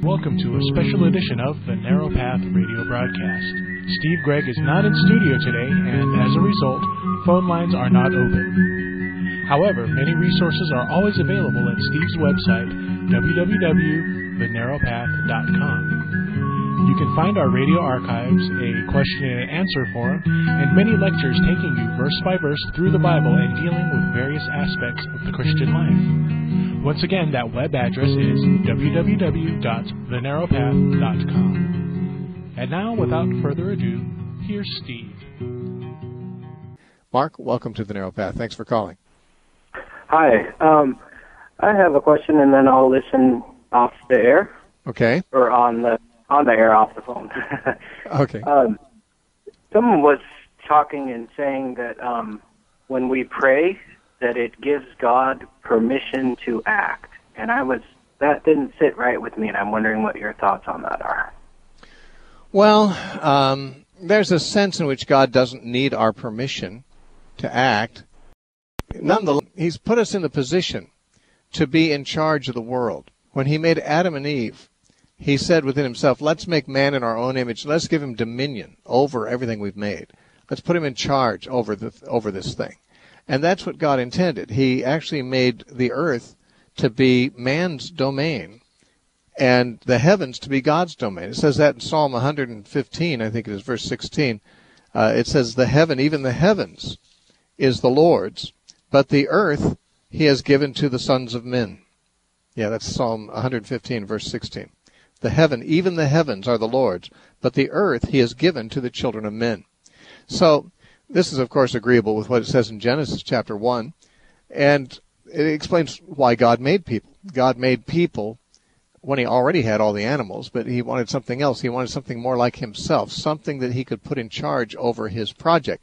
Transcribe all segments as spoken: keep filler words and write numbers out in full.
Welcome to a special edition of the Narrow Path radio broadcast. Steve Gregg is not in studio today, and as a result, phone lines are not open. However, many resources are always available at Steve's website, w w w dot the narrow path dot com. You can find our radio archives, a question and answer forum, and many lectures taking you verse by verse through the Bible and dealing with various aspects of the Christian life. Once again, that web address is w w w dot the narrow path dot com. And now, without further ado, here's Steve. Mark, welcome to the Narrow Path. Thanks for calling. Hi. Um, I have a question, and then I'll listen off the air. Okay. Or on the on the air off the phone. Okay. Um, someone was talking and saying that um, when we pray, that it gives God permission to act, and I was that didn't sit right with me, and I'm wondering what your thoughts on that are. Well, um, there's a sense in which God doesn't need our permission to act. Nonetheless, He's put us in the position to be in charge of the world. When He made Adam and Eve, He said within Himself, let's make man in our own image. Let's give him dominion over everything we've made. Let's put him in charge over the over this thing. And that's what God intended. He actually made the earth to be man's domain and the heavens to be God's domain. It says that in Psalm one hundred fifteen, I think it is verse sixteen. Uh, it says, the heaven, even the heavens, is the Lord's, but the earth He has given to the sons of men. Yeah, that's Psalm one hundred fifteen, verse sixteen. The heaven, even the heavens are the Lord's, but the earth He has given to the children of men. So this is, of course, agreeable with what it says in Genesis chapter one, and it explains why God made people. God made people when He already had all the animals, but He wanted something else. He wanted something more like Himself, something that He could put in charge over His project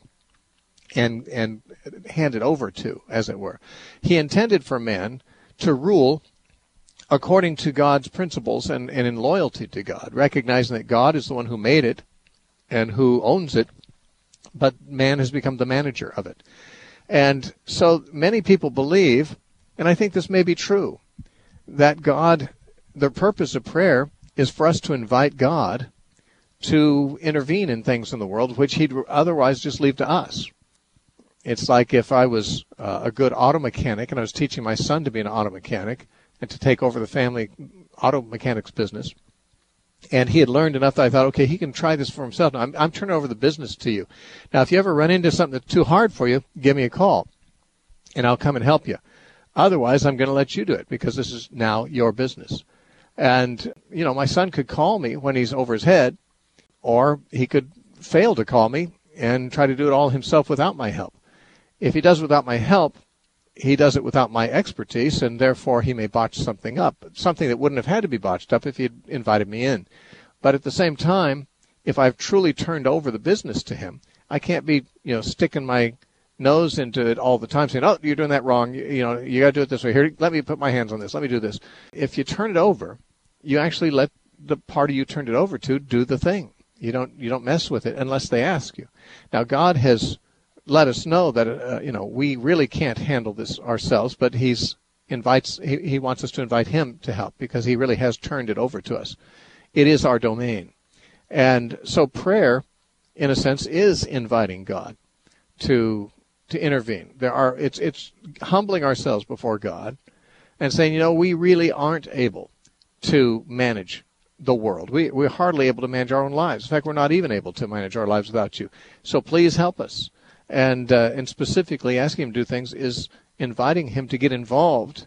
and and hand it over to, as it were. He intended for man to rule according to God's principles and, and in loyalty to God, recognizing that God is the one who made it and who owns it, but man has become the manager of it. And so many people believe, and I think this may be true, that God, the purpose of prayer is for us to invite God to intervene in things in the world which He'd otherwise just leave to us. It's like if I was uh, a good auto mechanic and I was teaching my son to be an auto mechanic and to take over the family auto mechanics business, and he had learned enough that I thought, okay, he can try this for himself. Now, I'm, I'm turning over the business to you. Now, if you ever run into something that's too hard for you, give me a call, and I'll come and help you. Otherwise, I'm going to let you do it because this is now your business. And, you know, my son could call me when he's over his head, or he could fail to call me and try to do it all himself without my help. If he does it without my help, he does it without my expertise, and therefore he may botch something up, something that wouldn't have had to be botched up if he'd invited me in. But at the same time, if I've truly turned over the business to him, I can't be, you know, sticking my nose into it all the time, saying, oh, you're doing that wrong. You, you know, you got to do it this way. Here, let me put my hands on this. Let me do this. If you turn it over, you actually let the party you turned it over to do the thing. You don't, you don't mess with it unless they ask you. Now, God has let us know that, uh, you know, we really can't handle this ourselves, but he's invites, he, he wants us to invite Him to help because He really has turned it over to us. It is our domain. And so prayer, in a sense, is inviting God to to intervene. There are it's it's humbling ourselves before God and saying, you know, we really aren't able to manage the world. We, we're hardly able to manage our own lives. In fact, we're not even able to manage our lives without you. So please help us. And uh, and specifically asking Him to do things is inviting Him to get involved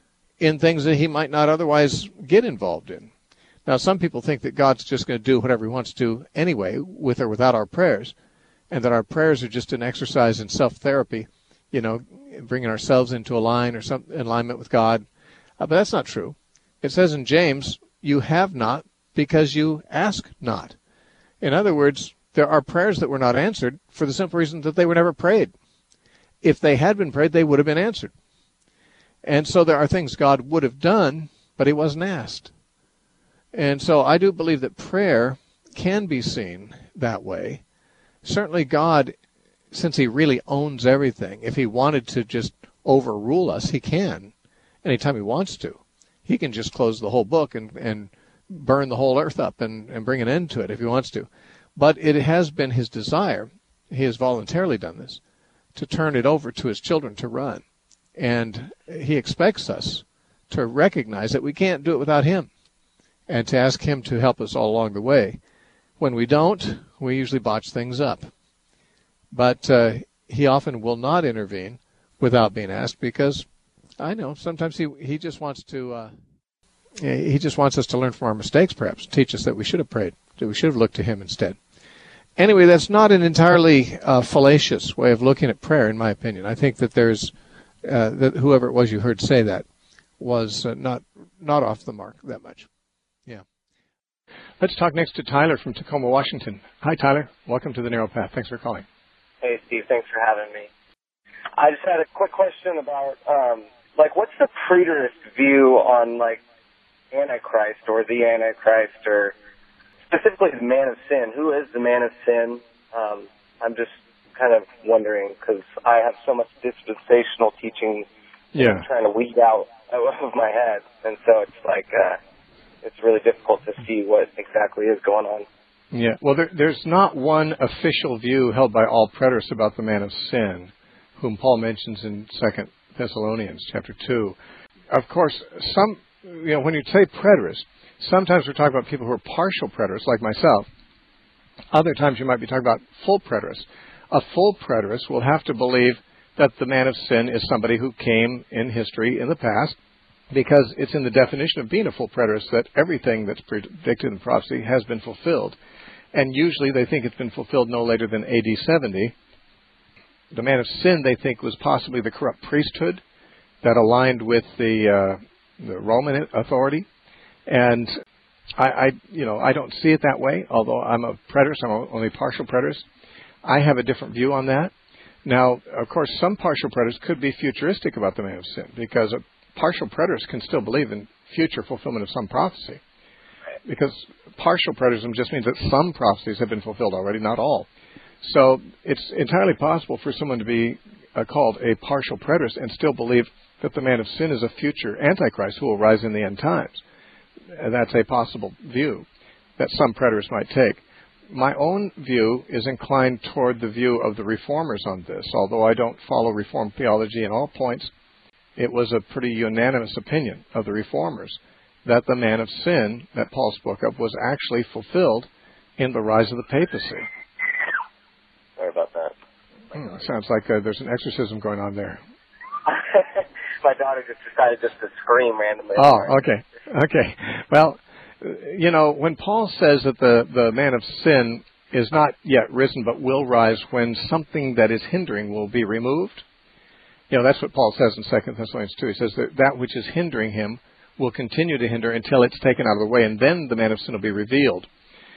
in things that He might not otherwise get involved in. Now, some people think that God's just going to do whatever He wants to anyway, with or without our prayers, and that our prayers are just an exercise in self-therapy, you know, bringing ourselves into a line or some alignment with God. Uh, but that's not true. It says in James, you have not because you ask not. In other words, there are prayers that were not answered for the simple reason that they were never prayed. If they had been prayed, they would have been answered. And so there are things God would have done, but He wasn't asked. And so I do believe that prayer can be seen that way. Certainly God, since He really owns everything, if He wanted to just overrule us, He can. Anytime He wants to. He can just close the whole book and, and burn the whole earth up and, and bring an end to it if he wants to. But it has been his desire, he has voluntarily done this, to turn it over to his children to run. And he expects us to recognize that we can't do it without him and to ask him to help us all along the way. When we don't, we usually botch things up. But uh, he often will not intervene without being asked because, I know, sometimes he he just wants to, uh, he just wants us to learn from our mistakes perhaps, teach us that we should have prayed, that we should have looked to him instead. Anyway, that's not an entirely uh, fallacious way of looking at prayer, in my opinion. I think that there's, uh, that whoever it was you heard say that was uh, not not off the mark that much. Yeah. Let's talk next to Tyler from Tacoma, Washington. Hi, Tyler. Welcome to the Narrow Path. Thanks for calling. Hey, Steve. Thanks for having me. I just had a quick question about, um, like, what's the preterist view on, like, Antichrist or the Antichrist or specifically the man of sin? Who is the man of sin? Um, I'm just kind of wondering because I have so much dispensational teaching yeah. I'm trying to weed out of my head. And so it's like, uh, it's really difficult to see what exactly is going on. Yeah, well, there, there's not one official view held by all preterists about the man of sin, whom Paul mentions in Second Thessalonians chapter two. Of course, some, you know, when you say preterist, sometimes we're talking about people who are partial preterists, like myself. Other times you might be talking about full preterists. A full preterist will have to believe that the man of sin is somebody who came in history in the past, because it's in the definition of being a full preterist that everything that's predicted in prophecy has been fulfilled. And usually they think it's been fulfilled no later than A D seventy. The man of sin, they think, was possibly the corrupt priesthood that aligned with the, uh, the Roman authority. And I, I, you know, I don't see it that way, although I'm a preterist, I'm only partial preterist. I have a different view on that. Now, of course, some partial preterists could be futuristic about the man of sin, because a partial preterists can still believe in future fulfillment of some prophecy. Because partial preterism just means that some prophecies have been fulfilled already, not all. So it's entirely possible for someone to be uh, called a partial preterist and still believe that the man of sin is a future Antichrist who will rise in the end times. And that's a possible view that some preterists might take. My own view is inclined toward the view of the Reformers on this. Although I don't follow Reformed theology in all points, it was a pretty unanimous opinion of the Reformers that the man of sin that Paul spoke of was actually fulfilled in the rise of the papacy. Sorry about that. Hmm, sounds like uh, there's an exorcism going on there. My daughter just decided just to scream randomly. Oh, okay. Okay. Well, you know, when Paul says that the, the man of sin is not yet risen but will rise when something that is hindering will be removed, you know, that's what Paul says in Second Thessalonians two. He says that that which is hindering him will continue to hinder until it's taken out of the way, and then the man of sin will be revealed.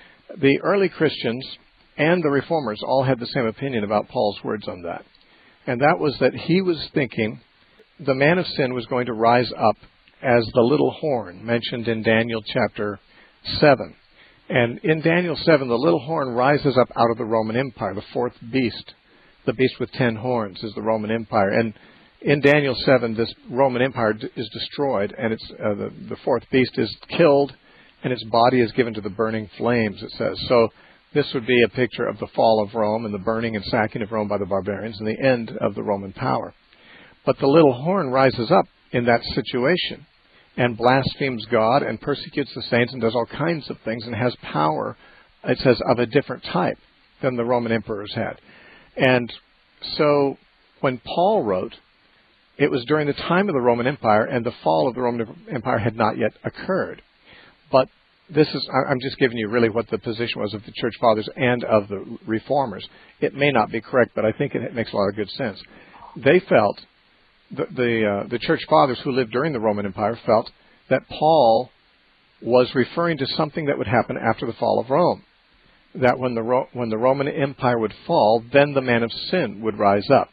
The early Christians and the Reformers all had the same opinion about Paul's words on that. And that was that he was thinking the man of sin was going to rise up as the little horn mentioned in Daniel chapter seven. And in Daniel seven, the little horn rises up out of the Roman Empire, the fourth beast. The beast with ten horns is the Roman Empire. And in Daniel seven, this Roman Empire d- is destroyed, and it's uh, the, the fourth beast is killed, and its body is given to the burning flames, it says. So this would be a picture of the fall of Rome and the burning and sacking of Rome by the barbarians and the end of the Roman power. But the little horn rises up in that situation and blasphemes God and persecutes the saints and does all kinds of things and has power, it says, of a different type than the Roman emperors had. And so when Paul wrote, it was during the time of the Roman Empire, and the fall of the Roman Empire had not yet occurred. But this is, I'm just giving you really what the position was of the Church Fathers and of the Reformers. It may not be correct, but I think it makes a lot of good sense. They felt, the the, uh, the Church Fathers who lived during the Roman Empire felt that Paul was referring to something that would happen after the fall of Rome. That when the Ro- when the Roman Empire would fall, then the man of sin would rise up.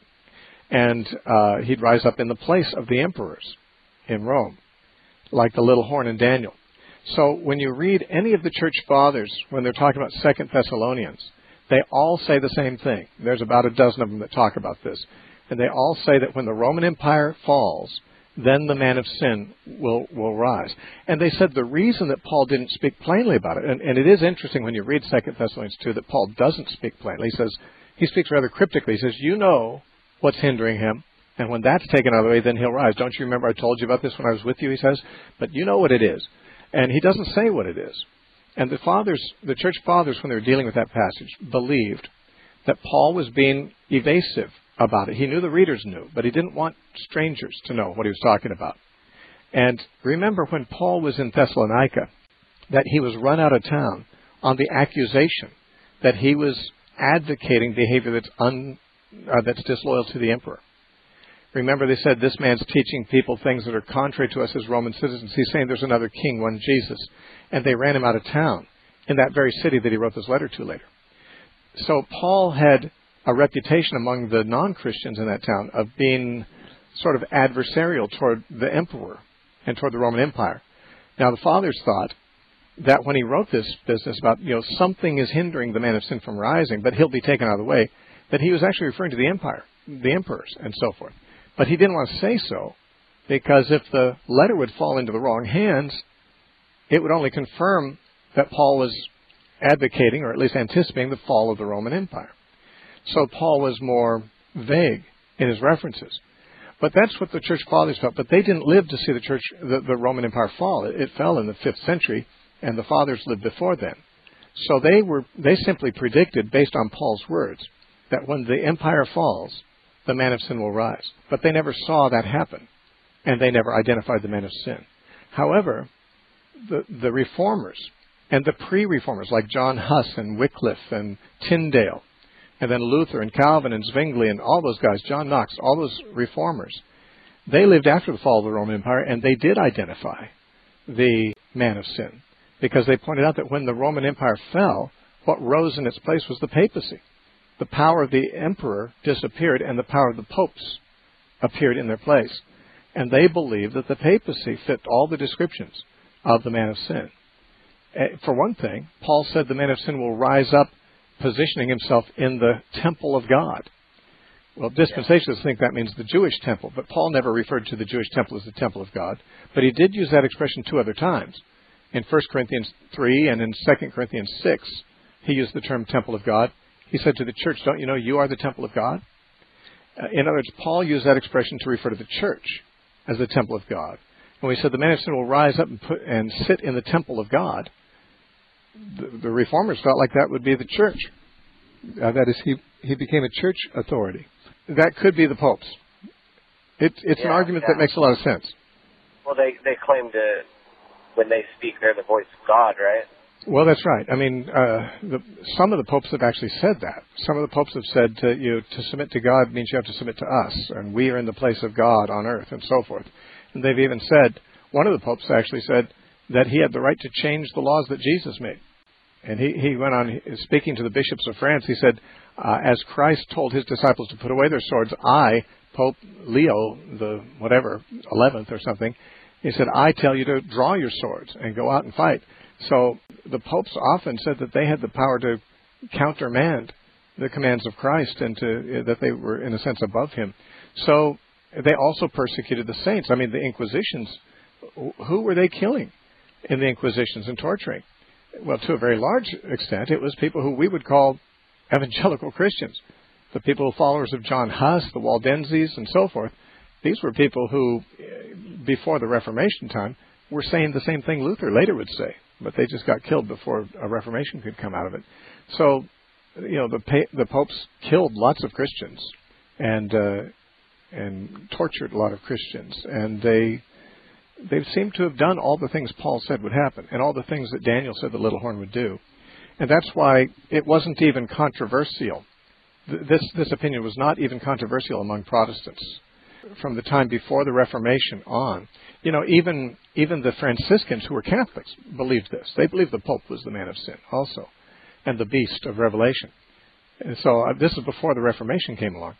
And uh, he'd rise up in the place of the emperors in Rome, like the little horn in Daniel. So when you read any of the Church Fathers, when they're talking about Second Thessalonians, they all say the same thing. There's about a dozen of them that talk about this. And they all say that when the Roman Empire falls, then the man of sin will, will rise. And they said the reason that Paul didn't speak plainly about it, and, and it is interesting when you read Second Thessalonians two that Paul doesn't speak plainly. He says, he speaks rather cryptically. He says, you know what's hindering him, and when that's taken out of the way, then he'll rise. Don't you remember I told you about this when I was with you, he says? But you know what it is. And he doesn't say what it is. And the fathers, the church fathers, when they were dealing with that passage, believed that Paul was being evasive about it. He knew the readers knew, but he didn't want strangers to know what he was talking about. And remember when Paul was in Thessalonica, that he was run out of town on the accusation that he was advocating behavior that's un, uh, that's disloyal to the emperor. Remember, they said this man's teaching people things that are contrary to us as Roman citizens. He's saying there's another king, one Jesus. And they ran him out of town in that very city that he wrote this letter to later. So Paul had a reputation among the non-Christians in that town of being sort of adversarial toward the emperor and toward the Roman Empire. Now, the fathers thought that when he wrote this business about, you know, something is hindering the man of sin from rising, but he'll be taken out of the way, that he was actually referring to the empire, the emperors, and so forth. But he didn't want to say so, because if the letter would fall into the wrong hands, it would only confirm that Paul was advocating, or at least anticipating, the fall of the Roman Empire. So Paul was more vague in his references. But that's what the church fathers felt. But they didn't live to see the church, the, the Roman Empire fall. It, it fell in the fifth century, and the fathers lived before then. So they were they simply predicted, based on Paul's words, that when the empire falls, the man of sin will rise. But they never saw that happen, and they never identified the man of sin. However, the, the reformers and the pre-reformers, like John Huss and Wycliffe and Tyndale, and then Luther and Calvin and Zwingli and all those guys, John Knox, all those reformers, they lived after the fall of the Roman Empire, and they did identify the man of sin, because they pointed out that when the Roman Empire fell, what rose in its place was the papacy. The power of the emperor disappeared, and the power of the popes appeared in their place. And they believed that the papacy fit all the descriptions of the man of sin. For one thing, Paul said the man of sin will rise up, positioning himself in the temple of God. Well, dispensationalists think that means the Jewish temple, but Paul never referred to the Jewish temple as the temple of God. But he did use that expression two other times. In First Corinthians three and in Second Corinthians six, he used the term temple of God. He said to the church, don't you know you are the temple of God? Uh, in other words, Paul used that expression to refer to the church as the temple of God. And when he said the man of sin will rise up and, put, and sit in the temple of God, the, the reformers felt like that would be the church. Uh, that is, he, he became a church authority. That could be the popes. It, it's yeah, an argument yeah. that makes a lot of sense. Well, they, they claim to, when they speak, they're the voice of God, right? Well, that's right. I mean, uh, the, some of the popes have actually said that. Some of the popes have said to, you know, to submit to God means you have to submit to us, and we are in the place of God on earth, and so forth. And they've even said, one of the popes actually said that he had the right to change the laws that Jesus made. And he, he went on speaking to the bishops of France. He said, uh, as Christ told his disciples to put away their swords, I, Pope Leo, the whatever, eleventh or something, he said, I tell you to draw your swords and go out and fight. So the popes often said that they had the power to countermand the commands of Christ, and to that they were, in a sense, above him. So they also persecuted the saints. I mean, the Inquisitions, who were they killing in the Inquisitions and torturing? Well, to a very large extent, it was people who we would call evangelical Christians. The people followers of John Huss, the Waldenses, and so forth. These were people who, before the Reformation time, were saying the same thing Luther later would say, but they just got killed before a Reformation could come out of it. So, you know, the the popes killed lots of Christians and uh, and tortured a lot of Christians, and they they seem to have done all the things Paul said would happen, and all the things that Daniel said the little horn would do. And that's why it wasn't even controversial. This this opinion was not even controversial among Protestants from the time before the Reformation on. You know, even even the Franciscans, who were Catholics, believed this. They believed the Pope was the man of sin also, and the beast of Revelation. And so uh, this is before the Reformation came along.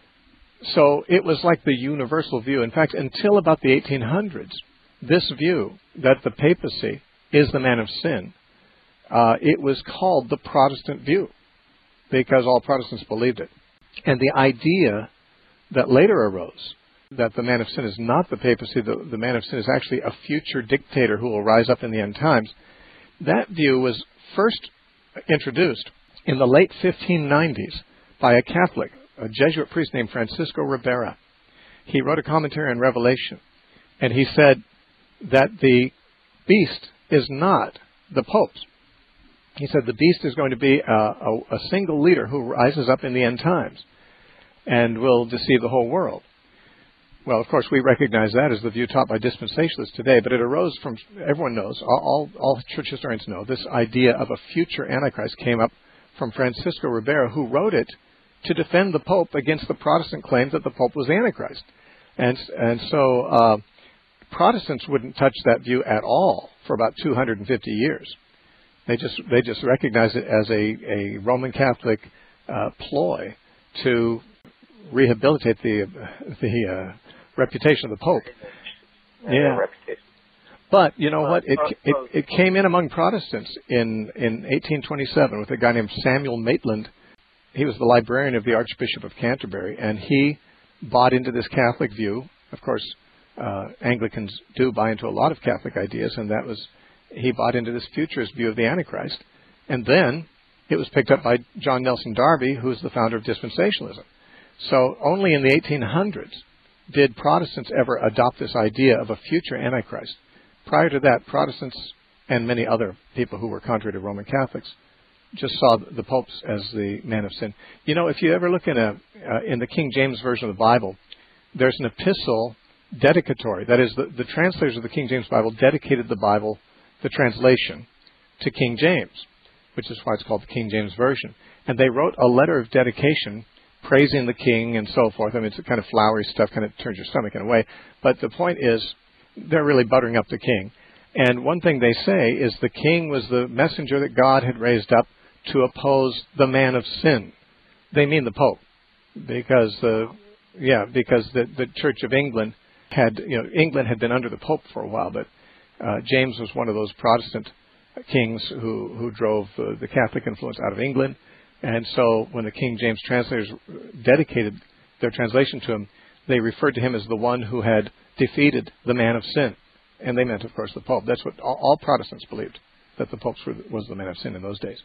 So it was like the universal view. In fact, until about the eighteen hundreds, this view that the papacy is the man of sin, uh, it was called the Protestant view, because all Protestants believed it. And the idea that later arose that the man of sin is not the papacy, the, the man of sin is actually a future dictator who will rise up in the end times. That view was first introduced in the late fifteen nineties by a Catholic, a Jesuit priest named Francisco Ribera. He wrote a commentary on Revelation, and he said that the beast is not the popes. He said the beast is going to be a, a, a single leader who rises up in the end times and will deceive the whole world. Well, of course, we recognize that as the view taught by dispensationalists today, but it arose from, everyone knows, all, all church historians know, this idea of a future Antichrist came up from Francisco Ribera, who wrote it to defend the Pope against the Protestant claims that the Pope was Antichrist. And, and so uh, Protestants wouldn't touch that view at all for about two hundred fifty years. They just they just recognized it as a, a Roman Catholic uh, ploy to rehabilitate the the uh, reputation of the Pope. Yeah. But you know what? It, it it came in among Protestants in in eighteen twenty-seven with a guy named Samuel Maitland. He was the librarian of the Archbishop of Canterbury, and he bought into this Catholic view. Of course, uh, Anglicans do buy into a lot of Catholic ideas, and that was he bought into this futurist view of the Antichrist. And then it was picked up by John Nelson Darby, who's the founder of dispensationalism. So only in the eighteen hundreds did Protestants ever adopt this idea of a future Antichrist. Prior to that, Protestants and many other people who were contrary to Roman Catholics just saw the popes as the man of sin. You know, if you ever look in a uh, in the King James Version of the Bible, there's an epistle dedicatory. That is, the, the translators of the King James Bible dedicated the Bible, the translation, to King James, which is why it's called the King James Version. And they wrote a letter of dedication praising the king and so forth. I mean, it's kind of flowery stuff, kind of turns your stomach in a way. But the point is, they're really buttering up the king. And one thing they say is the king was the messenger that God had raised up to oppose the man of sin. They mean the Pope, because the yeah, because the the Church of England had you know England had been under the Pope for a while, but uh, James was one of those Protestant kings who who drove uh, the Catholic influence out of England, and so when the King James translators dedicated their translation to him, they referred to him as the one who had defeated the man of sin, and they meant, of course, the Pope. That's what all, all Protestants believed, that the Pope was the man of sin in those days.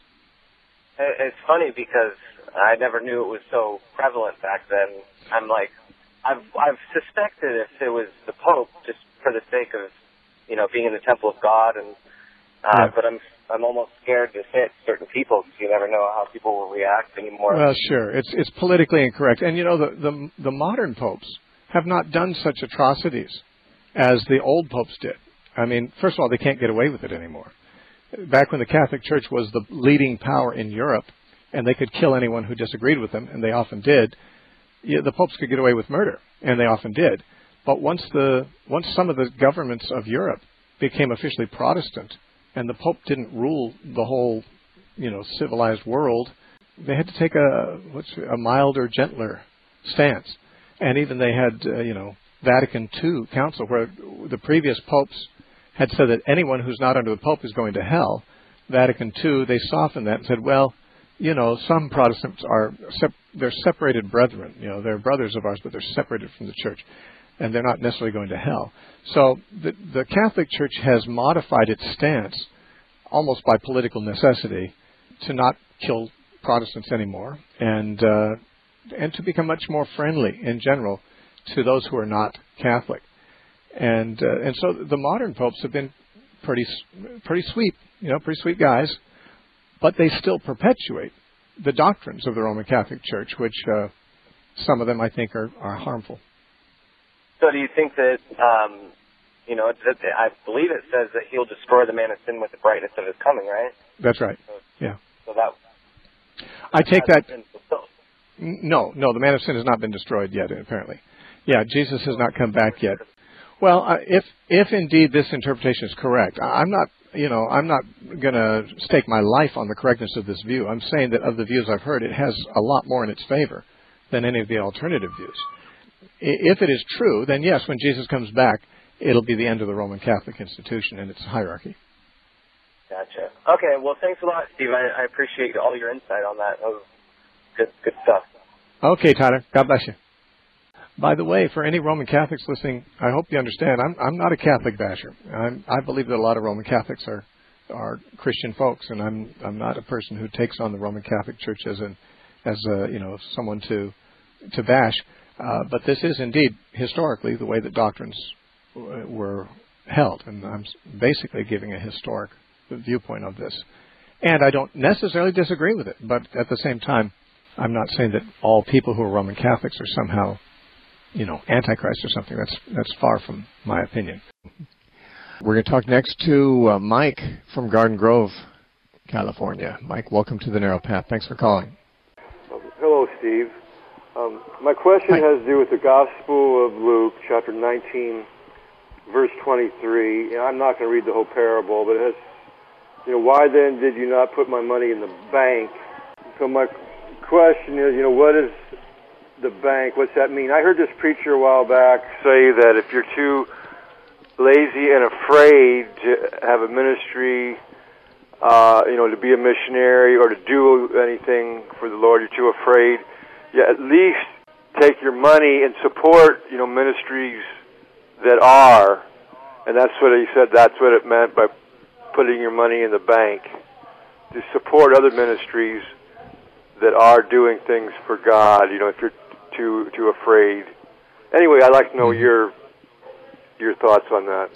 It's funny because I never knew it was so prevalent back then. I'm like, I've I've suspected if it was the Pope just for the sake of, you know, being in the temple of God, and uh, yeah. but I'm I'm almost scared to hit certain people because you never know how people will react anymore. Well, sure, it's it's politically incorrect, and you know the the the modern popes have not done such atrocities as the old popes did. I mean, first of all, they can't get away with it anymore. Back when the Catholic Church was the leading power in Europe, and they could kill anyone who disagreed with them, and they often did, yeah, the popes could get away with murder, and they often did. But once the once some of the governments of Europe became officially Protestant, and the Pope didn't rule the whole, you know, civilized world, they had to take a what's a milder, gentler stance. And even they had, uh, you know, Vatican Two Council, where the previous popes had said that anyone who's not under the Pope is going to hell. Vatican Two, they softened that and said, well, you know, some Protestants are, sep- they're separated brethren. You know, they're brothers of ours, but they're separated from the church, and they're not necessarily going to hell. So the, the Catholic Church has modified its stance, almost by political necessity, to not kill Protestants anymore, and uh, and to become much more friendly in general to those who are not Catholic. And uh, and so the modern popes have been pretty pretty sweet, you know, pretty sweet guys, but they still perpetuate the doctrines of the Roman Catholic Church, which uh, some of them I think are, are harmful. So do you think that, um, you know, that, I believe it says that he'll destroy the man of sin with the brightness of his coming, right? That's right. So, yeah. So that I take that. No, no, the man of sin has not been destroyed yet, apparently. Yeah, Jesus has not come back yet. Well, uh, if if indeed this interpretation is correct, I'm not, you know, I'm not going to stake my life on the correctness of this view. I'm saying that of the views I've heard, it has a lot more in its favor than any of the alternative views. If it is true, then yes, when Jesus comes back, it'll be the end of the Roman Catholic institution and its hierarchy. Gotcha. Okay, well, thanks a lot, Steve. I, I appreciate all your insight on that. That was good, good stuff. Okay, Tyler. God bless you. By the way, for any Roman Catholics listening, I hope you understand, I'm, I'm not a Catholic basher. I'm, I believe that a lot of Roman Catholics are, are Christian folks, and I'm, I'm not a person who takes on the Roman Catholic Church as an, as a, you know, someone to, to bash. Uh, but this is indeed historically the way that doctrines w- were held, and I'm basically giving a historic viewpoint of this. And I don't necessarily disagree with it, but at the same time, I'm not saying that all people who are Roman Catholics are somehow, you know, Antichrist or something. That's that's far from my opinion. We're going to talk next to uh, Mike from Garden Grove, California. Mike, welcome to the Narrow Path. Thanks for calling. Um, hello, Steve. Um, my question Hi. has to do with the Gospel of Luke, chapter nineteen, verse twenty-three. And I'm not going to read the whole parable, but it has, you know, why then did you not put my money in the bank? So my question is, you know, what is the bank? What's that mean? I heard this preacher a while back say that if you're too lazy and afraid to have a ministry, uh, you know, to be a missionary or to do anything for the Lord, you're too afraid. Yeah, at least take your money and support, you know, ministries that are, and that's what he said, that's what it meant by putting your money in the bank, to support other ministries that are doing things for God, you know, if you're too too afraid. Anyway, I'd like to know your your thoughts on that.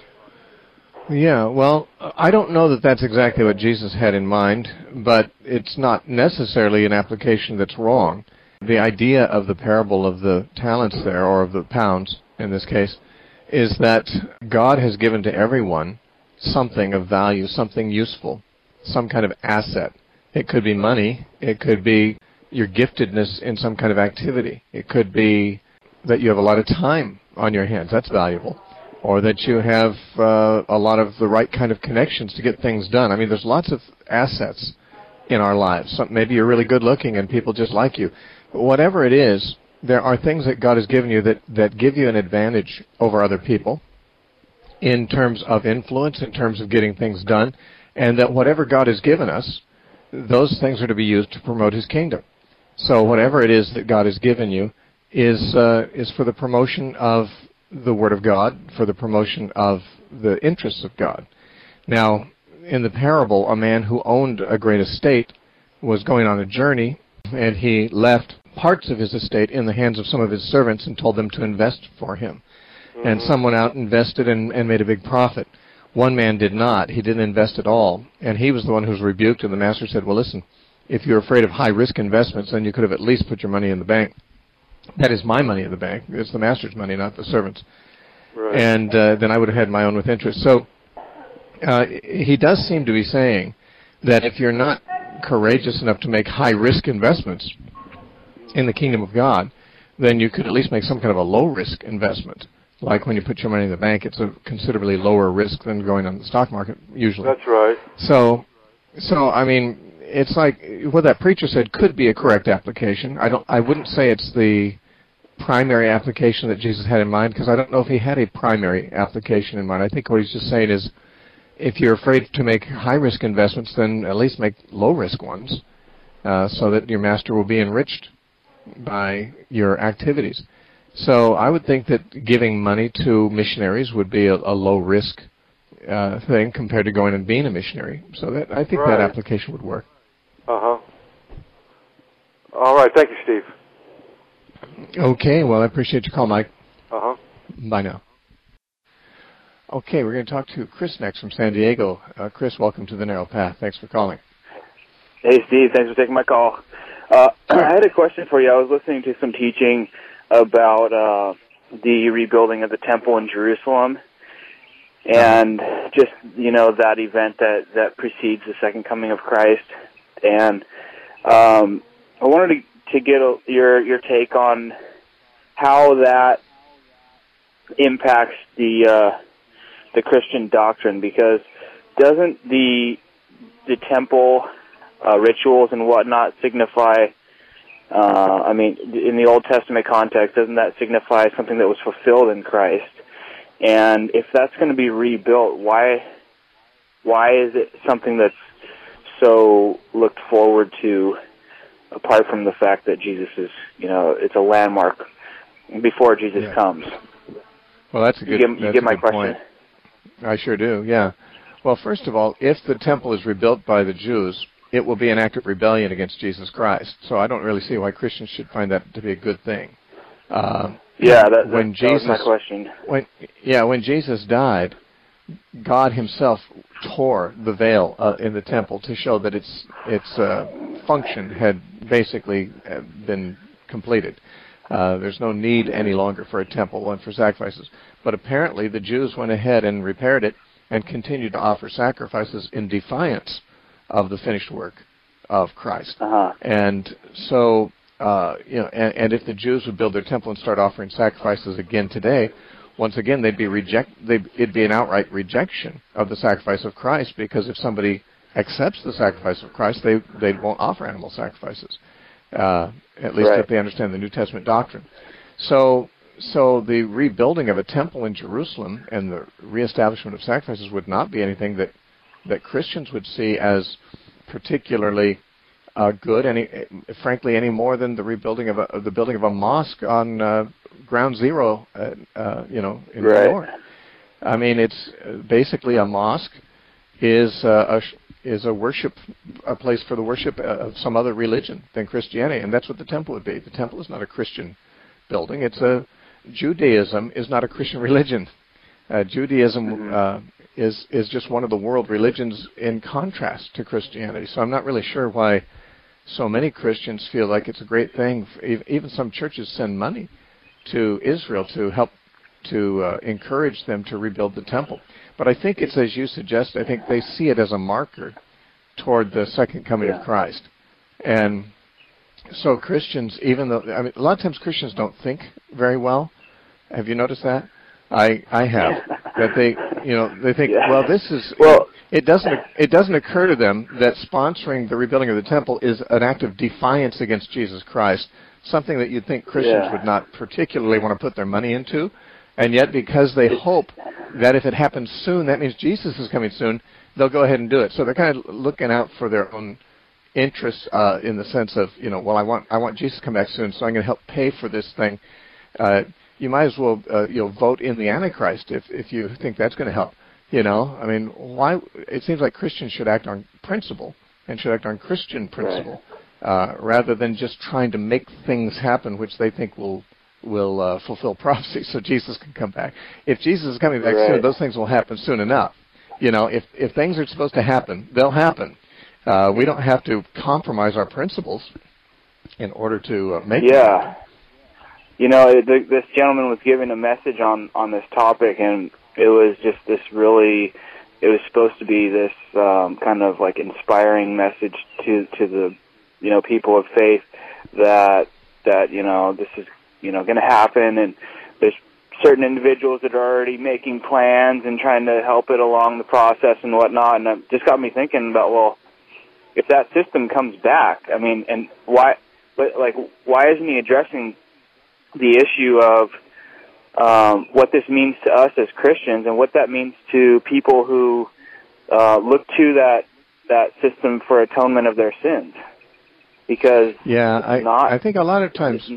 Yeah, well, I don't know that that's exactly what Jesus had in mind, but it's not necessarily an application that's wrong. The idea of the parable of the talents there, or of the pounds in this case, is that God has given to everyone something of value, something useful, some kind of asset. It could be money. It could be your giftedness in some kind of activity. It could be that you have a lot of time on your hands. That's valuable. Or that you have uh, a lot of the right kind of connections to get things done. I mean, there's lots of assets in our lives. Some, maybe you're really good looking and people just like you. But whatever it is, there are things that God has given you that, that give you an advantage over other people in terms of influence, in terms of getting things done, and that whatever God has given us, those things are to be used to promote His kingdom. So whatever it is that God has given you is uh, is for the promotion of the Word of God, for the promotion of the interests of God. Now, in the parable, a man who owned a great estate was going on a journey, and he left parts of his estate in the hands of some of his servants and told them to invest for him. Mm-hmm. And someone out invested and, and made a big profit. One man did not. He didn't invest at all. And he was the one who was rebuked, and the master said, well, listen, if you're afraid of high-risk investments, then you could have at least put your money in the bank. That is my money in the bank. It's the master's money, not the servant's. Right. And uh, then I would have had my own with interest. So uh, he does seem to be saying that if you're not courageous enough to make high-risk investments in the kingdom of God, then you could at least make some kind of a low-risk investment. Like when you put your money in the bank, it's a considerably lower risk than going on the stock market, usually. That's right. So, so I mean, it's like what that preacher said could be a correct application. I don't. I wouldn't say it's the primary application that Jesus had in mind, because I don't know if he had a primary application in mind. I think what he's just saying is, if you're afraid to make high-risk investments, then at least make low-risk ones, uh, so that your master will be enriched by your activities. So I would think that giving money to missionaries would be a, a low-risk uh, thing compared to going and being a missionary. So that I think right. that application would work. Uh-huh. All right. Thank you, Steve. Okay. Well, I appreciate your call, Mike. Uh-huh. Bye now. Okay, we're going to talk to Chris next from San Diego. Uh, Chris, welcome to the Narrow Path. Thanks for calling. Hey, Steve. Thanks for taking my call. Uh, I had a question for you. I was listening to some teaching about uh, the rebuilding of the temple in Jerusalem, and just, you know, that event that, that precedes the second coming of Christ. And um, I wanted to, to get a, your your take on how that impacts the uh, the Christian doctrine, because doesn't the the temple uh, rituals and whatnot signify? Uh, I mean, in the Old Testament context, doesn't that signify something that was fulfilled in Christ? And if that's going to be rebuilt, why why is it something that's so looked forward to, apart from the fact that Jesus is, you know, it's a landmark before Jesus yeah. comes. Well, that's a good, you get, you that's get a my good question. point. I sure do, yeah. Well, first of all, if the temple is rebuilt by the Jews, it will be an act of rebellion against Jesus Christ. So I don't really see why Christians should find that to be a good thing. Uh, yeah, that, that, when that Jesus, was my question. When, yeah, when Jesus died, God himself tore the veil uh, in the temple to show that its its uh, function had basically been completed. Uh, there's no need any longer for a temple and for sacrifices. But apparently the Jews went ahead and repaired it and continued to offer sacrifices in defiance of the finished work of Christ. Uh-huh. And so, uh, you know, and, and if the Jews would build their temple and start offering sacrifices again today, once again they'd be reject. They'd, it'd be an outright rejection of the sacrifice of Christ, because if somebody accepts the sacrifice of Christ, they they won't offer animal sacrifices. Uh, at least right. if they understand the New Testament doctrine. So, so the rebuilding of a temple in Jerusalem and the reestablishment of sacrifices would not be anything that that Christians would see as particularly uh, good, any frankly, any more than the rebuilding of, a, of the building of a mosque on uh, Ground Zero, uh, uh, you know, in right. New York. I mean, it's basically a mosque is uh, a is a worship, a place for the worship of some other religion than Christianity, and that's what the temple would be. The temple is not a Christian building. It's a Judaism is not a Christian religion. Uh, Judaism mm-hmm. uh, is is just one of the world religions in contrast to Christianity. So I'm not really sure why so many Christians feel like it's a great thing. Even some churches send money to Israel to help to uh, encourage them to rebuild the temple. But I think it's, as you suggest, I think they see it as a marker toward the second coming yeah. of Christ. And so Christians, even though, I mean, a lot of times Christians don't think very well. Have you noticed that? I I have. that they, you know, they think, yeah. well, this is, well, it doesn't it doesn't occur to them that sponsoring the rebuilding of the temple is an act of defiance against Jesus Christ, something that you'd think Christians yeah. would not particularly want to put their money into. And yet, because they hope that if it happens soon, that means Jesus is coming soon, they'll go ahead and do it. So they're kind of looking out for their own interests uh, in the sense of, you know, well, I want I want Jesus to come back soon, so I'm going to help pay for this thing. Uh, you might as well, uh, you know, vote in the Antichrist if if you think that's going to help. You know, I mean, why? It seems like Christians should act on principle and should act on Christian principle right. uh, rather than just trying to make things happen which they think will. will uh, fulfill prophecy so Jesus can come back. If Jesus is coming back right. soon, those things will happen soon enough. You know, if if things are supposed to happen, they'll happen. Uh, we don't have to compromise our principles in order to uh, make yeah. them. You know, it, the, this gentleman was giving a message on, on this topic, and it was just this really, it was supposed to be this um, kind of like inspiring message to to the, you know, people of faith that, that you know, this is you know, going to happen, and there's certain individuals that are already making plans and trying to help it along the process and whatnot, and it just got me thinking about, well, if that system comes back, I mean, and why, but like, why isn't he addressing the issue of um, what this means to us as Christians and what that means to people who uh, look to that that system for atonement of their sins? Because yeah, I, not, I think a lot of times.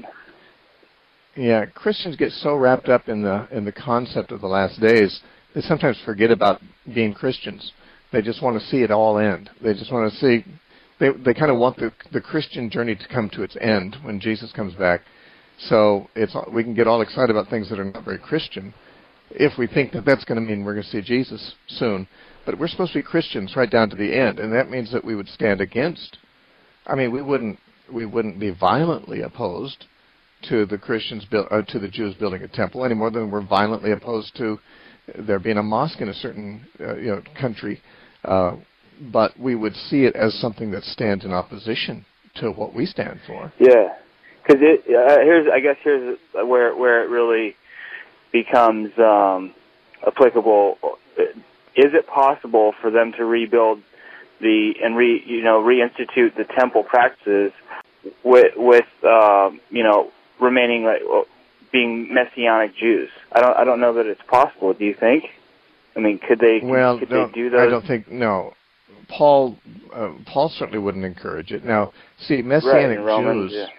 Yeah, Christians get so wrapped up in the in the concept of the last days, they sometimes forget about being Christians. They just want to see it all end. They just want to see, they they kind of want the the Christian journey to come to its end when Jesus comes back. So it's we can get all excited about things that are not very Christian if we think that that's going to mean we're going to see Jesus soon. But we're supposed to be Christians right down to the end, and that means that we would stand against. I mean, we wouldn't we wouldn't be violently opposed to the Christians, uh, to the Jews building a temple any more than we're violently opposed to there being a mosque in a certain uh, you know country. Uh, but we would see it as something that stands in opposition to what we stand for. Yeah, because it uh, here's I guess here's where where it really becomes um, applicable. Is it possible for them to rebuild the and re you know reinstitute the temple practices with with um, you know remaining like well, being Messianic Jews? I don't I don't know that it's possible. Do you think? I mean, could they? Well, could they do those? I don't think no. Paul uh, Paul certainly wouldn't encourage it. Now, see, Messianic right, Romans, Jews. yeah.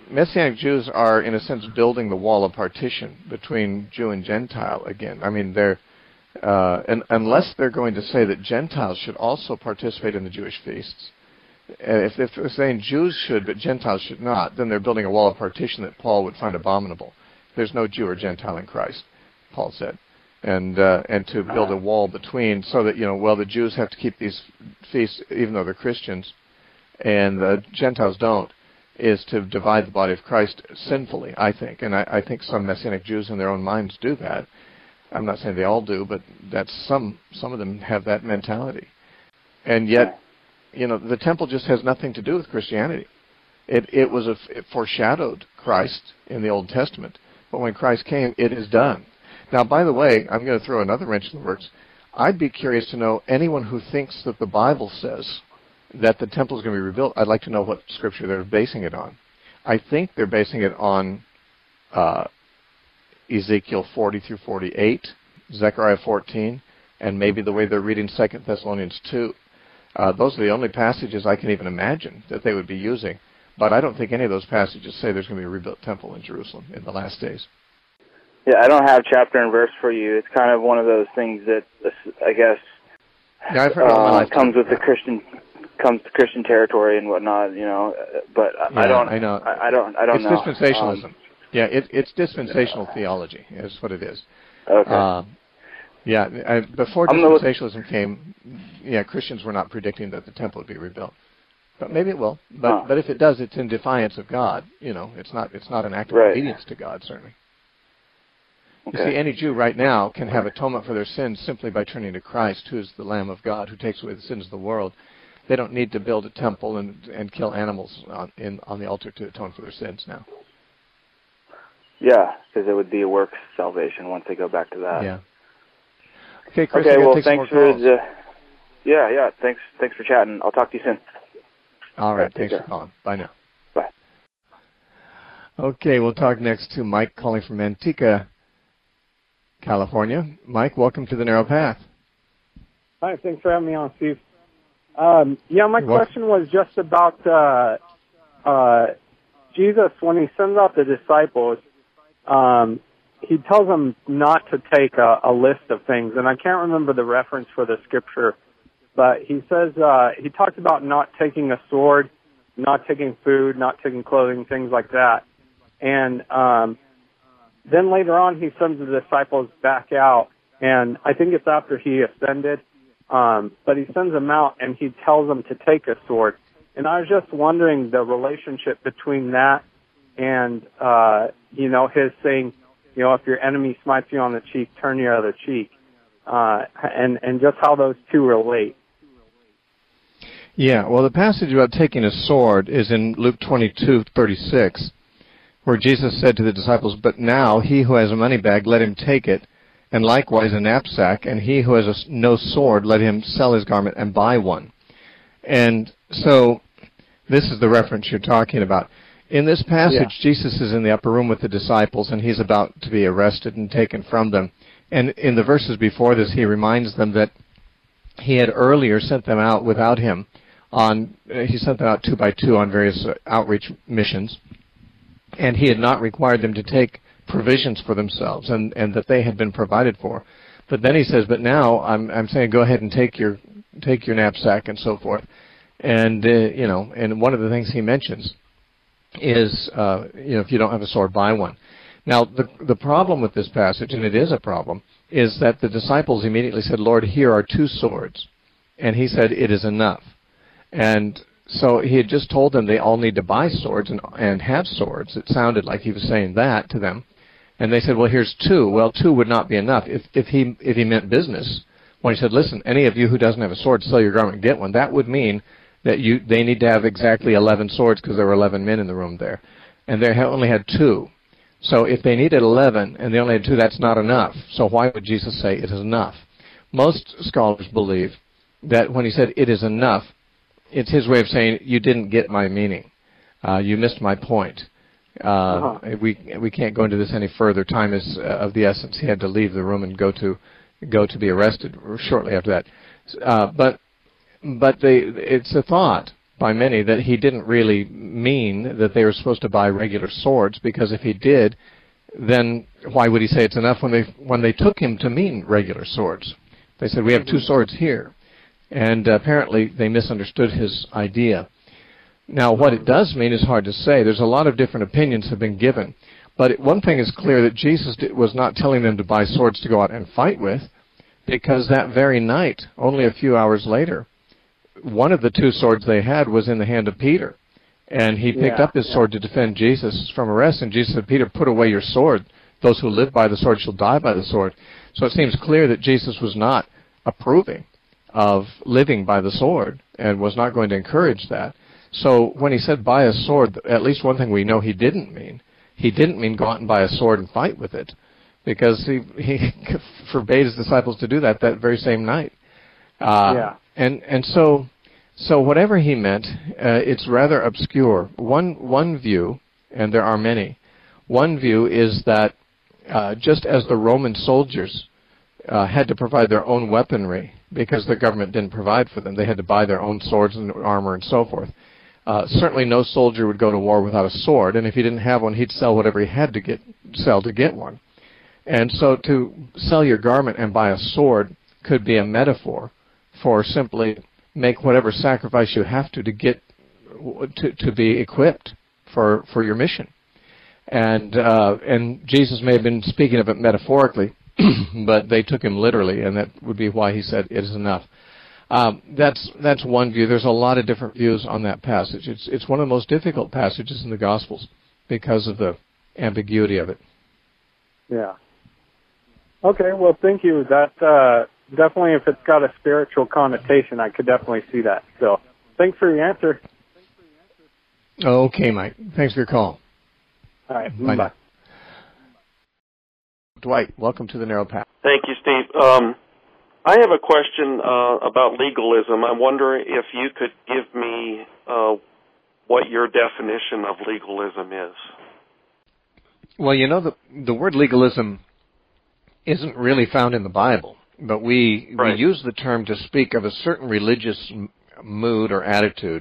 Messianic Jews are, in a sense, building the wall of partition between Jew and Gentile again. I mean, they're uh, and, unless they're going to say that Gentiles should also participate in the Jewish feasts. If, if they're saying Jews should but Gentiles should not, then they're building a wall of partition that Paul would find abominable. There's no Jew or Gentile in Christ, Paul said. And uh, and to build a wall between so that, you know, well, the Jews have to keep these feasts even though they're Christians, and the Gentiles don't, is to divide the body of Christ sinfully, I think. And I, I think some Messianic Jews in their own minds do that. I'm not saying they all do, but that's some some of them have that mentality. And yet, you know, the temple just has nothing to do with Christianity. It it was a, it foreshadowed Christ in the Old Testament, but when Christ came, it is done. Now, by the way, I'm going to throw another wrench in the works. I'd be curious to know anyone who thinks that the Bible says that the temple is going to be rebuilt. I'd like to know what scripture they're basing it on. I think they're basing it on uh, Ezekiel forty through forty-eight, Zechariah fourteen, and maybe the way they're reading Second Thessalonians two. Uh, those are the only passages I can even imagine that they would be using. But I don't think any of those passages say there's going to be a rebuilt temple in Jerusalem in the last days. Yeah, I don't have chapter and verse for you. It's kind of one of those things that I guess yeah, I've heard uh, comes with the Christian comes to Christian territory and whatnot. You know, but yeah, I don't. I know. I, I don't. I don't it's know. It's dispensationalism. Um, yeah, it, it's dispensational theology. Is what it is. Okay. Uh, yeah, I, before dispensationalism came, yeah, Christians were not predicting that the temple would be rebuilt. But maybe it will. But huh. but if it does, it's in defiance of God. You know, it's not it's not an act of right. obedience to God, certainly. Okay. You see, any Jew right now can have atonement for their sins simply by turning to Christ, who is the Lamb of God, who takes away the sins of the world. They don't need to build a temple and and kill animals on in on the altar to atone for their sins now. Yeah, because it would be a works salvation once they go back to that. Yeah. Okay, Chris. Okay, well, take thanks for the. Yeah, yeah. Thanks, thanks for chatting. I'll talk to you soon. All right. All right thanks care. for calling. Bye now. Bye. Okay, we'll talk next to Mike calling from Manteca, California. Mike, welcome to the Narrow Path. Hi, thanks for having me on, Steve. Um, yeah, my You're question welcome. was just about uh, uh, Jesus, when he sends out the disciples, um, he tells them not to take a, a list of things, and I can't remember the reference for the scripture, but he says, uh, he talks about not taking a sword, not taking food, not taking clothing, things like that. And um, then later on, he sends the disciples back out, and I think it's after he ascended, um, but he sends them out and he tells them to take a sword. And I was just wondering the relationship between that and, uh, you know, his saying, you know, if your enemy smites you on the cheek, turn your other cheek, uh, and, and just how those two relate. Yeah, well, the passage about taking a sword is in Luke twenty-two thirty-six, where Jesus said to the disciples, "But now he who has a money bag, let him take it, and likewise a knapsack, and he who has a, no sword, let him sell his garment and buy one." And so this is the reference you're talking about. In this passage, yeah. Jesus is in the upper room with the disciples, and he's about to be arrested and taken from them. And in the verses before this, he reminds them that he had earlier sent them out without him. On he sent them out two by two on various uh, outreach missions, and he had not required them to take provisions for themselves, and, and that they had been provided for. But then he says, "But now I'm I'm saying, go ahead and take your take your knapsack and so forth." And uh, you know, and one of the things he mentions is, uh, you know, if you don't have a sword, buy one. Now, the the problem with this passage, and it is a problem, is that the disciples immediately said, "Lord, here are two swords," and he said, "It is enough." And so he had just told them they all need to buy swords and, and have swords. It sounded like he was saying that to them. And they said, "Well, here's two." Well, two would not be enough. If if he if he meant business, when he said, "Listen, any of you who doesn't have a sword, sell your garment and get one," that would mean that you they need to have exactly eleven swords, because there were eleven men in the room there. And they only had two. So if they needed eleven and they only had two, that's not enough. So why would Jesus say it is enough? Most scholars believe that when he said it is enough, it's his way of saying, you didn't get my meaning. Uh, you missed my point. Uh, uh-huh. We we can't go into this any further. Time is uh, of the essence. He had to leave the room and go to go to be arrested shortly after that. Uh, but but they, it's a thought by many that he didn't really mean that they were supposed to buy regular swords, because if he did, then why would he say it's enough when they when they took him to mean regular swords? They said, we have two swords here. And uh, apparently they misunderstood his idea. Now, what it does mean is hard to say. There's a lot of different opinions have been given. But it, one thing is clear, that Jesus did, was not telling them to buy swords to go out and fight with, because that very night, only a few hours later, one of the two swords they had was in the hand of Peter. And he picked yeah, up his yeah. sword to defend Jesus from arrest. And Jesus said, Peter, put away your sword. Those who live by the sword shall die by the sword. So it seems clear that Jesus was not approving of living by the sword and was not going to encourage that. So when he said buy a sword, at least one thing we know he didn't mean. He didn't mean go out and buy a sword and fight with it, because he, he forbade his disciples to do that that very same night. Uh, yeah. And and so so whatever he meant, uh, it's rather obscure. One one view, and there are many, one view is that uh, just as the Roman soldiers uh, had to provide their own weaponry because the government didn't provide for them, they had to buy their own swords and armor and so forth. Uh, certainly no soldier would go to war without a sword, and if he didn't have one, he'd sell whatever he had to get sell to get one. And so to sell your garment and buy a sword could be a metaphor for simply make whatever sacrifice you have to to get to, to be equipped for for your mission. And uh, and Jesus may have been speaking of it metaphorically, but they took him literally, and that would be why he said it is enough. Um, that's that's one view. There's a lot of different views on that passage. It's it's one of the most difficult passages in the Gospels because of the ambiguity of it. Yeah. Okay, well, thank you. That uh, definitely, if it's got a spiritual connotation, I could definitely see that. So, thanks for your answer. Okay, Mike. Thanks for your call. All right, bye. bye. Dwight, welcome to the Narrow Path. Thank you, Steve. Um, I have a question uh, about legalism. I'm wondering if you could give me uh, what your definition of legalism is. Well, you know, the the word legalism isn't really found in the Bible, but we right. we use the term to speak of a certain religious m- mood or attitude,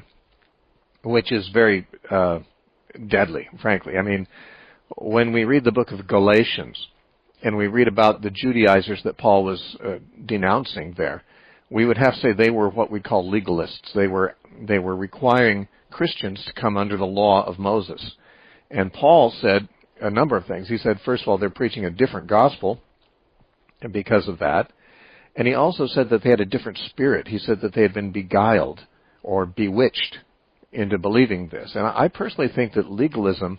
which is very uh, deadly, frankly. I mean, when we read the book of Galatians, and we read about the Judaizers that Paul was uh, denouncing there, we would have to say they were what we call legalists. They were they were requiring Christians to come under the law of Moses. And Paul said a number of things. He said, first of all, they're preaching a different gospel, and because of that. And he also said that they had a different spirit. He said that they had been beguiled or bewitched into believing this. And I personally think that legalism,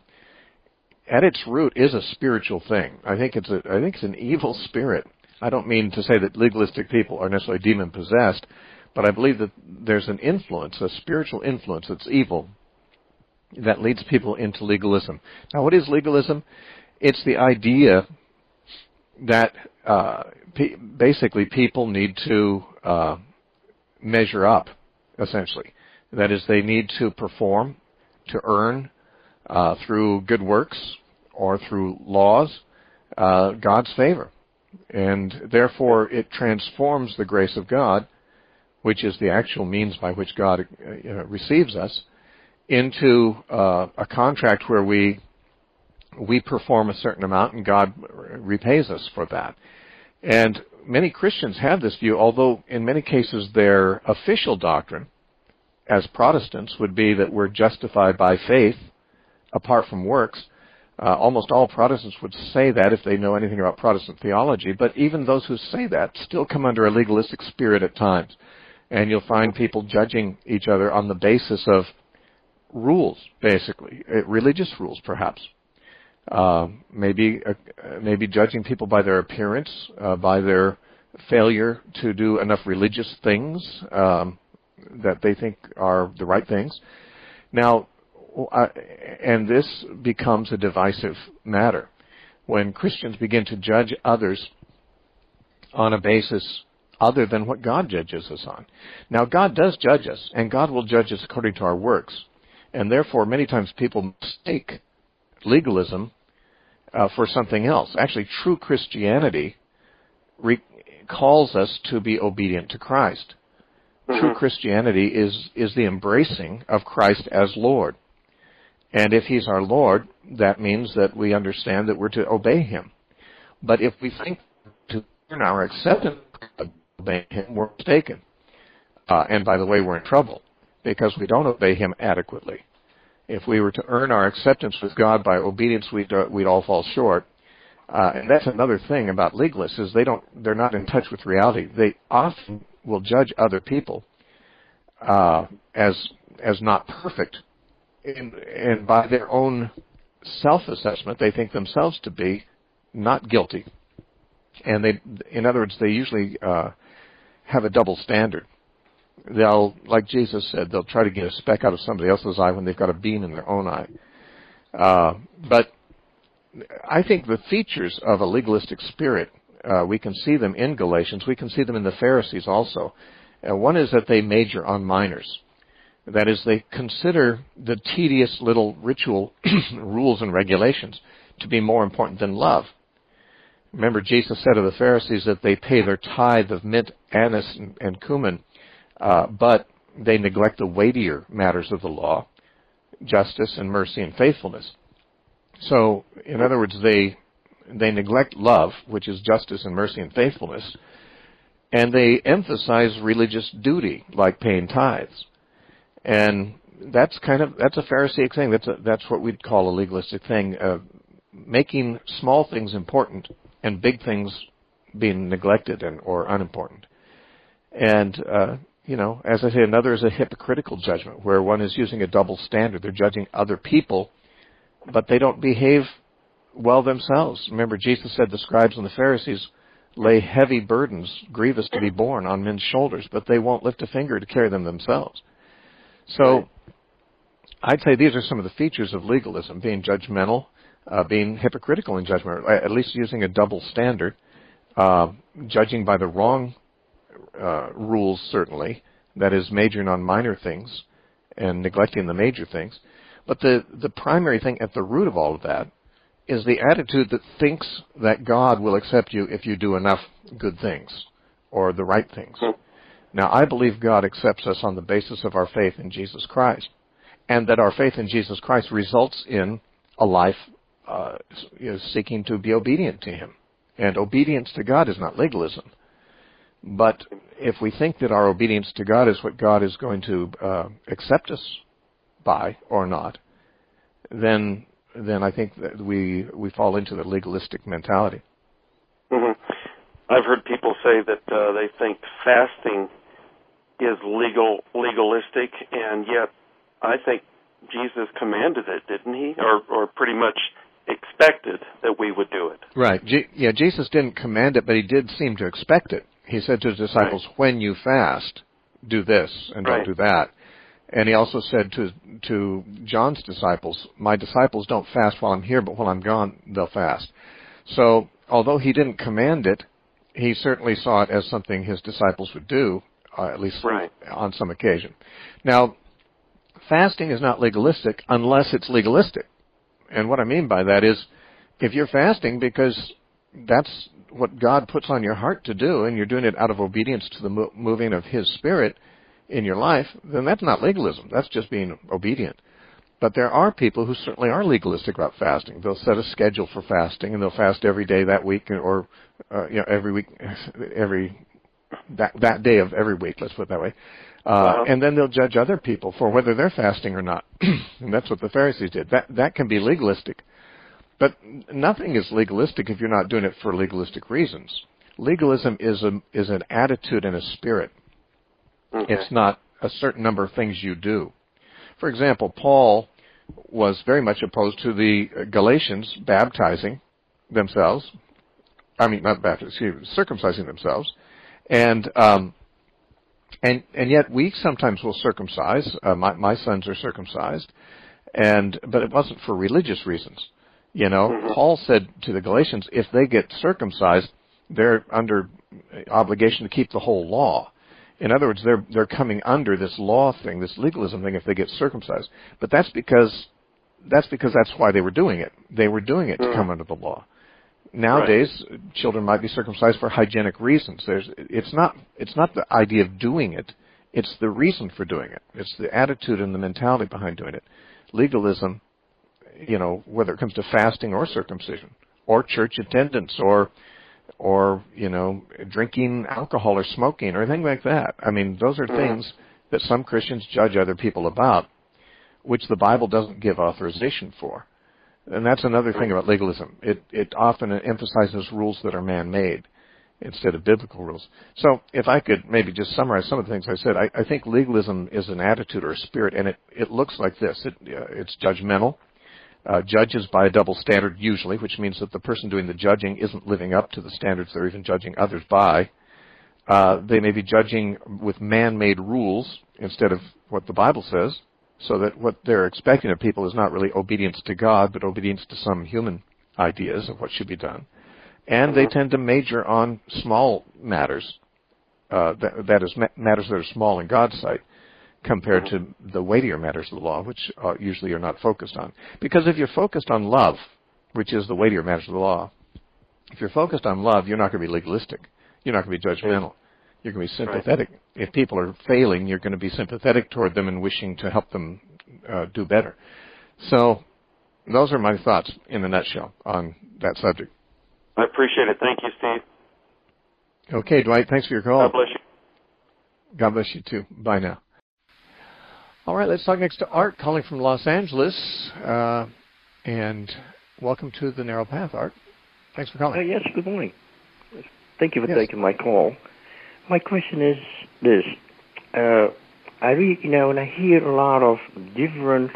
at its root, is a spiritual thing. I think it's a, I think it's an evil spirit. I don't mean to say that legalistic people are necessarily demon-possessed, but I believe that there's an influence, a spiritual influence that's evil, that leads people into legalism. Now, what is legalism? It's the idea that uh, p- basically people need to uh, measure up, essentially. That is, they need to perform, to earn, Uh, through good works or through laws, uh, God's favor. And therefore it transforms the grace of God, which is the actual means by which God uh, receives us, into uh, a contract where we we perform a certain amount and God repays us for that. And many Christians have this view, although in many cases their official doctrine as Protestants would be that we're justified by faith apart from works. Uh, almost all Protestants would say that if they know anything about Protestant theology, but even those who say that still come under a legalistic spirit at times. And you'll find people judging each other on the basis of rules, basically, uh, religious rules perhaps. Uh, maybe uh, maybe judging people by their appearance, uh, by their failure to do enough religious things um, that they think are the right things. Now, Uh, and this becomes a divisive matter when Christians begin to judge others on a basis other than what God judges us on. Now, God does judge us, and God will judge us according to our works. And therefore, many times people mistake legalism uh, for something else. Actually, true Christianity re- calls us to be obedient to Christ. Mm-hmm. True Christianity is, is the embracing of Christ as Lord. And if he's our Lord, that means that we understand that we're to obey him. But if we think to earn our acceptance of obeying him, we're mistaken. Uh, and by the way, we're in trouble because we don't obey him adequately. If we were to earn our acceptance with God by obedience, we'd, uh, we'd all fall short. Uh, and that's another thing about legalists is they don't, they're not in touch with reality. They often will judge other people uh, as as not perfect, and, and by their own self-assessment, they think themselves to be not guilty. And they, in other words, they usually uh, have a double standard. They'll, like Jesus said, they'll try to get a speck out of somebody else's eye when they've got a beam in their own eye. Uh, but I think the features of a legalistic spirit, uh, we can see them in Galatians. We can see them in the Pharisees also. Uh, one is that they major on minors. That is, they consider the tedious little ritual rules and regulations to be more important than love. Remember, Jesus said of the Pharisees that they pay their tithe of mint, anise, and, and cumin, uh, but they neglect the weightier matters of the law, justice and mercy and faithfulness. So, in other words, they they neglect love, which is justice and mercy and faithfulness, and they emphasize religious duty, like paying tithes. And that's kind of that's a Pharisaic thing. That's a, that's what we'd call a legalistic thing, uh, making small things important and big things being neglected and or unimportant. And uh, you know, as I say, another is a hypocritical judgment, where one is using a double standard. They're judging other people, but they don't behave well themselves. Remember, Jesus said the scribes and the Pharisees lay heavy burdens, grievous to be borne, on men's shoulders, but they won't lift a finger to carry them themselves. So I'd say these are some of the features of legalism, being judgmental, uh, being hypocritical in judgment, at least using a double standard, uh, judging by the wrong uh, rules, certainly, that is majoring on minor things and neglecting the major things. But the, the primary thing at the root of all of that is the attitude that thinks that God will accept you if you do enough good things or the right things. Now, I believe God accepts us on the basis of our faith in Jesus Christ, and that our faith in Jesus Christ results in a life uh, seeking to be obedient to him. And obedience to God is not legalism. But if we think that our obedience to God is what God is going to uh, accept us by or not, then then I think that we we fall into the legalistic mentality. Mm-hmm. I've heard people say that uh, they think fasting is legal legalistic, and yet I think Jesus commanded it, didn't he? Or or pretty much expected that we would do it. Right. G- yeah, Jesus didn't command it, but he did seem to expect it. He said to his disciples, right, when you fast, do this and don't right. do that. And he also said to to John's disciples, my disciples don't fast while I'm here, but while I'm gone, they'll fast. So although he didn't command it, he certainly saw it as something his disciples would do, uh, at least right. on some occasion. Now, fasting is not legalistic unless it's legalistic. And what I mean by that is, if you're fasting because that's what God puts on your heart to do, and you're doing it out of obedience to the mo- moving of his Spirit in your life, then that's not legalism. That's just being obedient. But there are people who certainly are legalistic about fasting. They'll set a schedule for fasting, and they'll fast every day that week, or uh, you know, every week, every that that day of every week. Let's put it that way. Uh, uh-huh. And then they'll judge other people for whether they're fasting or not. And that's what the Pharisees did. That that can be legalistic. But nothing is legalistic if you're not doing it for legalistic reasons. Legalism is a is an attitude and a spirit. Okay. It's not a certain number of things you do. For example, Paul was very much opposed to the Galatians baptizing themselves. I mean, not baptizing, excuse me, circumcising themselves. And um, and and yet we sometimes will circumcise. Uh, my my sons are circumcised, and but it wasn't for religious reasons. You know, mm-hmm. Paul said to the Galatians, if they get circumcised, they're under obligation to keep the whole law. In other words, they're they're coming under this law thing, this legalism thing, if they get circumcised. But that's because that's because that's why they were doing it. They were doing it to mm. come under the law. Nowadays, right. children might be circumcised for hygienic reasons. There's it's not it's not the idea of doing it. It's the reason for doing it. It's the attitude and the mentality behind doing it. Legalism, you know, whether it comes to fasting or circumcision, or church attendance, or, or you know, drinking alcohol or smoking or anything like that. I mean, those are things that some Christians judge other people about, which the Bible doesn't give authorization for. And that's another thing about legalism. It, it often emphasizes rules that are man-made instead of biblical rules. So if I could maybe just summarize some of the things I said, I, I think legalism is an attitude or a spirit, and it, it looks like this. It, uh, it's judgmental, uh, judges by a double standard usually, which means that the person doing the judging isn't living up to the standards they're even judging others by. Uh, they may be judging with man-made rules instead of what the Bible says, so that what they're expecting of people is not really obedience to God, but obedience to some human ideas of what should be done. And they tend to major on small matters, uh, that, that is, matters that are small in God's sight, compared to the weightier matters of the law, which uh, usually are not focused on. Because if you're focused on love, which is the weightier matters of the law, if you're focused on love, you're not going to be legalistic. You're not going to be judgmental. You're going to be sympathetic. If people are failing, you're going to be sympathetic toward them and wishing to help them uh, do better. So those are my thoughts in a nutshell on that subject. I appreciate it. Thank you, Steve. Okay, Dwight, thanks for your call. God bless you. God bless you, too. Bye now. All right, let's talk next to Art, calling from Los Angeles. Uh, and welcome to the Narrow Path, Art. Thanks for calling. Uh, yes, good morning. Thank you for yes. taking my call. My question is this. Uh, I read, you know, and I hear a lot of different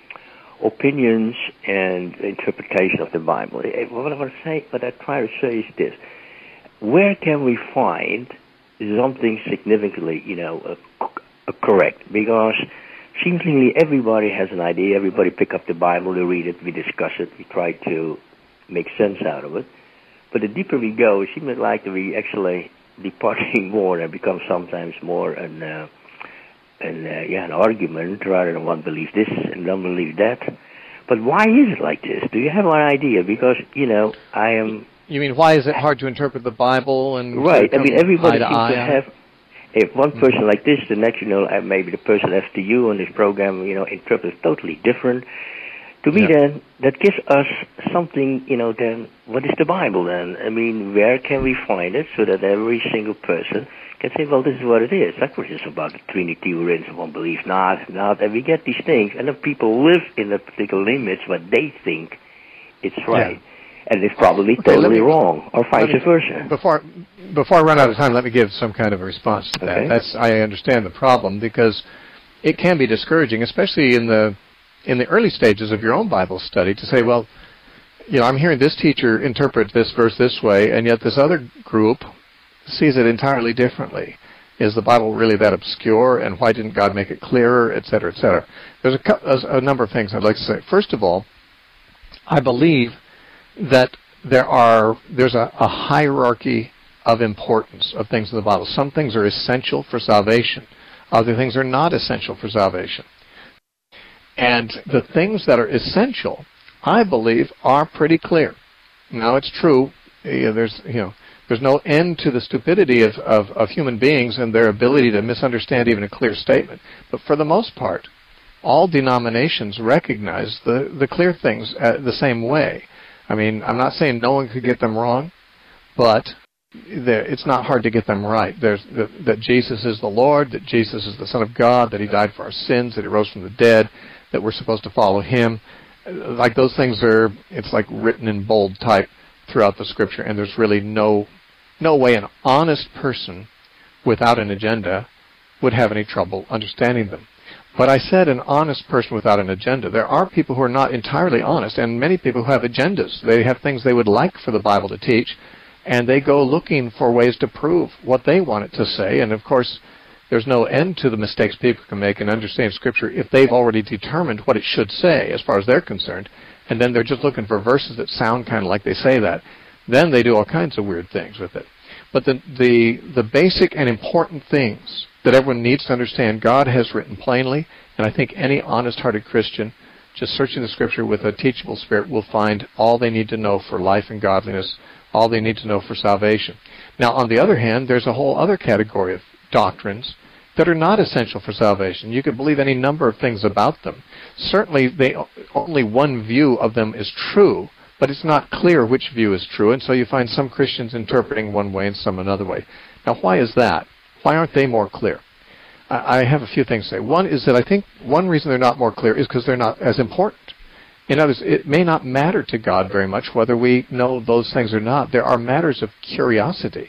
opinions and interpretation of the Bible. What I want to say, what I try to say is this: where can we find something significantly, you know, uh, uh, correct? Because seemingly everybody has an idea. Everybody pick up the Bible, they read it, we discuss it, we try to make sense out of it. But the deeper we go, it seems like we actually departing more and become sometimes more an uh, And uh, yeah, an argument rather than one believes this and one believes that. But why is it like this? Do you have an idea? Because, you know, I am... You mean, why is it hard to interpret the Bible? And Right. I mean, everybody seems to, to have... If one person mm-hmm. like this, the next, you know, maybe the person after you on this program, you know, interprets totally different. To me, yeah. then, that gives us something, you know, then, what is the Bible, then? I mean, where can we find it so that every single person can say, well, this is what it is. That's what it's about, the Trinity, wherein someone believes not, not. And we get these things, and then people live in the particular limits what they think it's right. Yeah. And it's probably okay, totally me, wrong, or vice me, versa. Before, before I run out of time, let me give some kind of a response to that. Okay. That's, I understand the problem, because it can be discouraging, especially in the in the early stages of your own Bible study, to say, well, you know, I'm hearing this teacher interpret this verse this way, and yet this other group sees it entirely differently. Is the Bible really that obscure, and why didn't God make it clearer, et cetera, et cetera? There's a, a number of things I'd like to say. First of all, I believe that there are there's a, a hierarchy of importance of things in the Bible. Some things are essential for salvation. Other things are not essential for salvation. And the things that are essential, I believe, are pretty clear. Now, it's true. You know, there's you know there's no end to the stupidity of, of, of human beings and their ability to misunderstand even a clear statement. But for the most part, all denominations recognize the, the clear things uh, the same way. I mean, I'm not saying no one could get them wrong, but it's not hard to get them right. There's the, that Jesus is the Lord, that Jesus is the Son of God, that He died for our sins, that He rose from the dead, that we're supposed to follow Him. Like those things are, it's like written in bold type throughout the Scripture, and there's really no no way an honest person without an agenda would have any trouble understanding them. But I said an honest person without an agenda. There are people who are not entirely honest, and many people who have agendas. They have things they would like for the Bible to teach, and they go looking for ways to prove what they want it to say. And, of course, there's no end to the mistakes people can make in understanding Scripture if they've already determined what it should say as far as they're concerned, and then they're just looking for verses that sound kind of like they say that. Then they do all kinds of weird things with it. But the, the, the basic and important things that everyone needs to understand, God has written plainly, and I think any honest-hearted Christian just searching the Scripture with a teachable spirit will find all they need to know for life and godliness, all they need to know for salvation. Now, on the other hand, there's a whole other category of doctrines that are not essential for salvation. You could believe any number of things about them. Certainly, they, only one view of them is true, but it's not clear which view is true, and so you find some Christians interpreting one way and some another way. Now, why is that? Why aren't they more clear? I, I have a few things to say. One is that I think one reason they're not more clear is because they're not as important. In other words, it may not matter to God very much whether we know those things or not. There are matters of curiosity,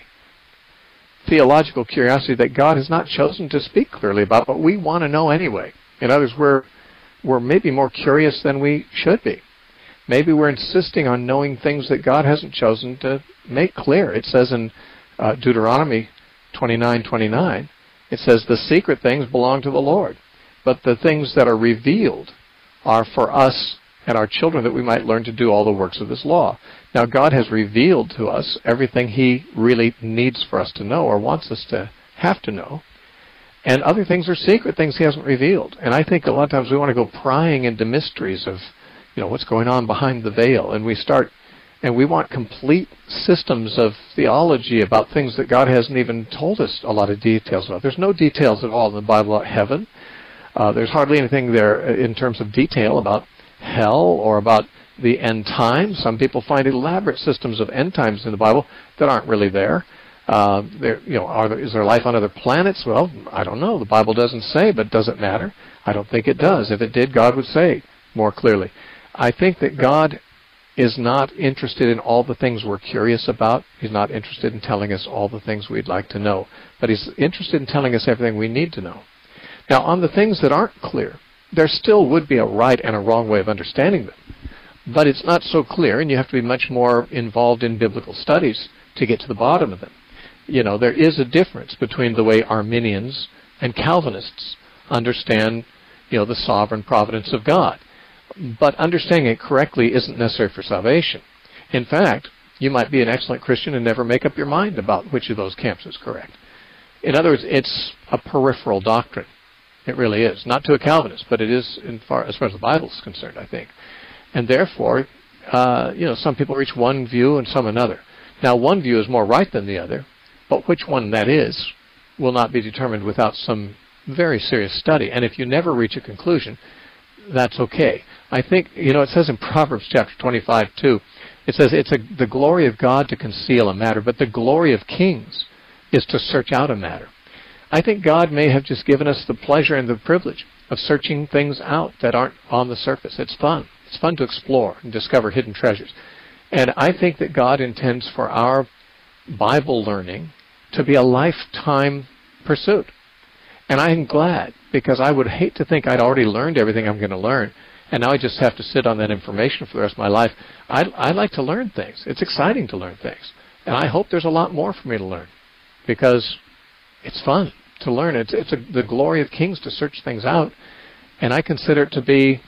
theological curiosity that God has not chosen to speak clearly about, but we want to know anyway. In other words, we're, we're maybe more curious than we should be. Maybe we're insisting on knowing things that God hasn't chosen to make clear. It says in uh, Deuteronomy twenty-nine twenty-nine, it says, the secret things belong to the Lord, but the things that are revealed are for us and our children, that we might learn to do all the works of this law. Now, God has revealed to us everything He really needs for us to know or wants us to have to know. And other things are secret things He hasn't revealed. And I think a lot of times we want to go prying into mysteries of, you know, what's going on behind the veil. And we start, and we want complete systems of theology about things that God hasn't even told us a lot of details about. There's no details at all in the Bible about heaven. Uh, there's hardly anything there in terms of detail about hell or about the end times. Some people find elaborate systems of end times in the Bible that aren't really there. Uh, there, you know, are there, is there life on other planets? Well, I don't know. The Bible doesn't say, but does it matter? I don't think it does. If it did, God would say more clearly. I think that God is not interested in all the things we're curious about. He's not interested in telling us all the things we'd like to know. But He's interested in telling us everything we need to know. Now, on the things that aren't clear, there still would be a right and a wrong way of understanding them. But it's not so clear, and you have to be much more involved in biblical studies to get to the bottom of them. You know, there is a difference between the way Arminians and Calvinists understand, you know, the sovereign providence of God. But understanding it correctly isn't necessary for salvation. In fact, you might be an excellent Christian and never make up your mind about which of those camps is correct. In other words, it's a peripheral doctrine. It really is. Not to a Calvinist, but it is in far, as far as the Bible is concerned, I think. And therefore, uh, you know, some people reach one view and some another. Now, one view is more right than the other, but which one that is will not be determined without some very serious study. And if you never reach a conclusion, that's okay. I think, you know, it says in Proverbs chapter twenty-five, too, it says it's a, the glory of God to conceal a matter, but the glory of kings is to search out a matter. I think God may have just given us the pleasure and the privilege of searching things out that aren't on the surface. It's fun. It's fun to explore and discover hidden treasures. And I think that God intends for our Bible learning to be a lifetime pursuit. And I'm glad, because I would hate to think I'd already learned everything I'm going to learn, and now I just have to sit on that information for the rest of my life. I, I like to learn things. It's exciting to learn things. And I hope there's a lot more for me to learn, because it's fun to learn. It's, it's a, the glory of kings to search things out, and I consider it to be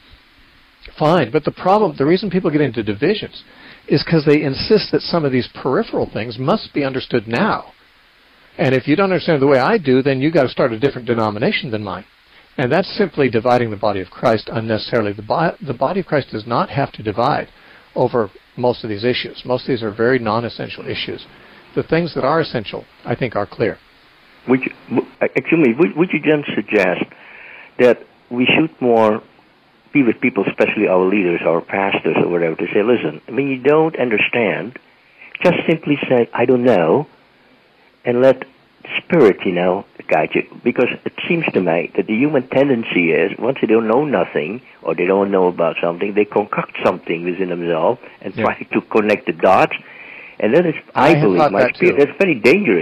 fine. But the problem, the reason people get into divisions is because they insist that some of these peripheral things must be understood now. And if you don't understand the way I do, then you've got to start a different denomination than mine. And that's simply dividing the body of Christ unnecessarily. The, bo- the body of Christ does not have to divide over most of these issues. Most of these are very non-essential issues. The things that are essential, I think, are clear. Would you, excuse me, would, would you then suggest that we should more be with people, especially our leaders, our pastors or whatever, to say, listen, when you don't understand, just simply say, I don't know, and let Spirit, you know, guide you. Because it seems to me that the human tendency is, once they don't know nothing, or they don't know about something, they concoct something within themselves and yeah. try to connect the dots. And that is, I, I believe, my spirit, that's very dangerous.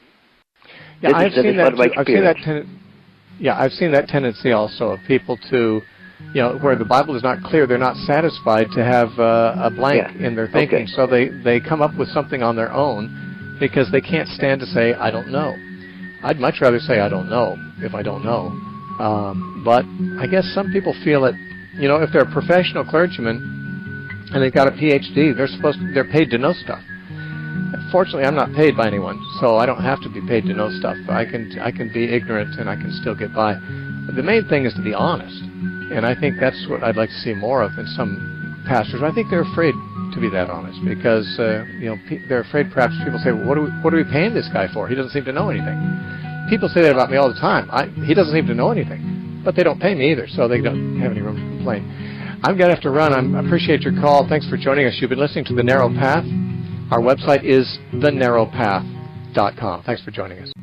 Yeah, that I've, is, that seen that that I've seen that ten- Yeah, I've seen that tendency also of people to, you know, where the Bible is not clear, they're not satisfied to have uh, a blank yeah. in their thinking. Okay. So they, they come up with something on their own, because they can't stand to say, I don't know. I'd much rather say I don't know if I don't know. Um, but I guess some people feel that, you know, if they're a professional clergyman and they've got a P H D, they're supposed to, they're paid to know stuff. Fortunately, I'm not paid by anyone, so I don't have to be paid to know stuff. I can I can be ignorant and I can still get by. But the main thing is to be honest. And I think that's what I'd like to see more of in some pastors. I think they're afraid to be that honest, because uh, you know, pe- they're afraid perhaps people say, well, what are we, what are we paying this guy for? He doesn't seem to know anything. people say that about me all the time. I, he doesn't seem to know anything, but they don't pay me either, so they don't have any room to complain. I'm going to have to run. I'm, I appreciate your call. Thanks for joining us. You've been listening to The Narrow Path. Our website is the narrow path dot com. Thanks for joining us.